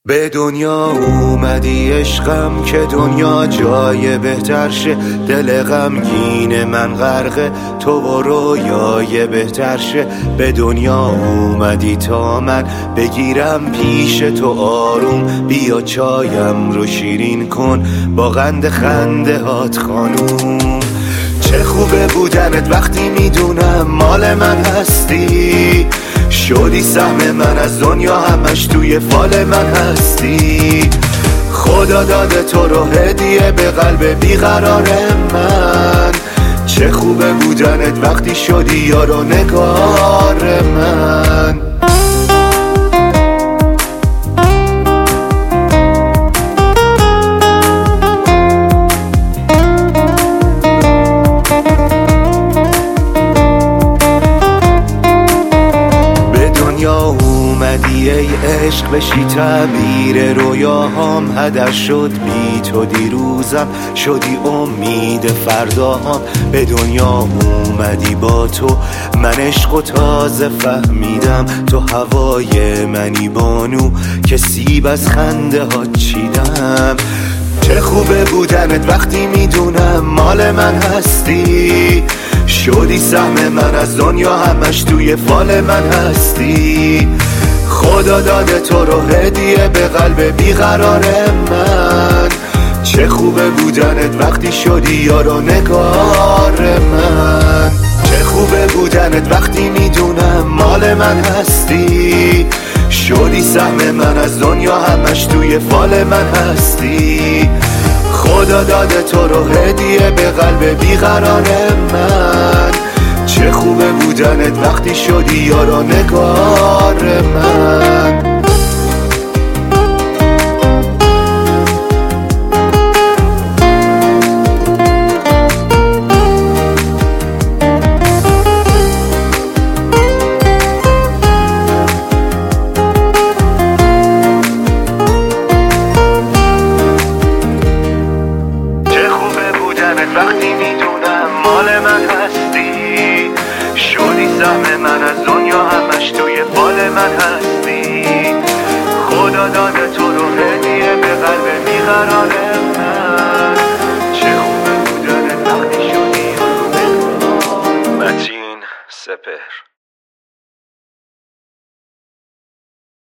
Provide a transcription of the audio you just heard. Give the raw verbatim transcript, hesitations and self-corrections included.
به دنیا اومدی عشقم که دنیا جای بهتر شه، دل غمگین من غرقه تو و رویای بهتر شه. به دنیا اومدی تا من بگیرم پیش تو آروم، بیا چایم رو شیرین کن با قند خنده هات خانوم. چه خوبه بودنت وقتی میدونم مال من هستی، شدی سهم من از دنیا، همش توی فال من هستی. خدا داده تو رو هدیه به قلب بیقرار من، چه خوبه بودنت وقتی شدی یار و نگار من. اومدی ای عشق بشی تعبیر رویاهام، هدر شد بی تو دیروزم، شدی امید فرداهام. به دنیا اومدی با تو من عشق و تازه فهمیدم، تو هوای منی بانو که سیب از خنده ها چیدم. چه خوبه بودنت وقتی میدونم مال من هستی، شدی سهم من از دنیا، همش توی فال من هستی. خدا داده تو رو هدیه به قلب بیقرار من، چه خوبه بودنت وقتی شدی یار و نگار من. چه خوبه بودنت وقتی میدونم مال من هستی، شدی سهم من از دنیا، همش توی فال من هستی. خدا داده تو رو هدیه به قلب بیقرار من، چه خوبه بودنت وقتی شدی یار و نگار من. وقتی میدونم مال من هستی، شدی سهم من از دنیا، همش توی فال من هستی. خدا داده تو رو هدیه به قلب